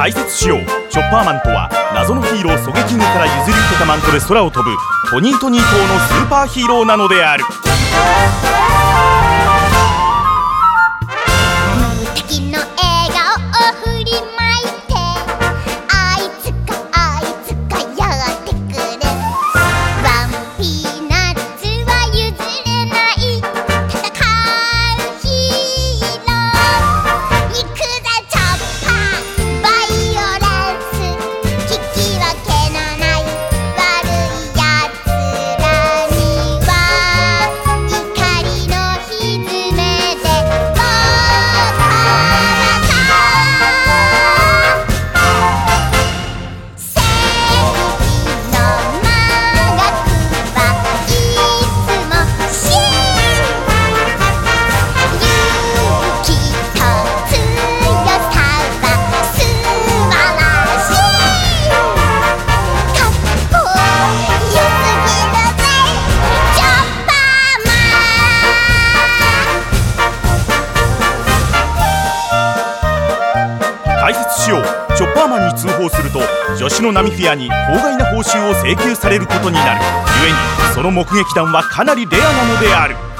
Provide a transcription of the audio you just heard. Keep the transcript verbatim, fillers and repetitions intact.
解説しよう。チョッパーマンとは謎のヒーローソゲキングから譲り受けたマントで空を飛ぶトニートニー島のスーパーヒーローなのである。 無敵の笑顔を振りまいて、あいつかあいつかやってくる。ワンピーナッツは譲れない戦うヒーロー。行くぜチョッパーバイオレンス、引き分けのない悪いやつらには怒りのひずめでボコらか。正義の魔学はいつも真。勇気と強さは素晴らしい。かっこよすぎるぜチョッパーマン。 解説しよう。チョッパーマンに通報すると助手のナミフィアに法外な報酬を請求されることになる。故にその目撃談はかなりレアなのである。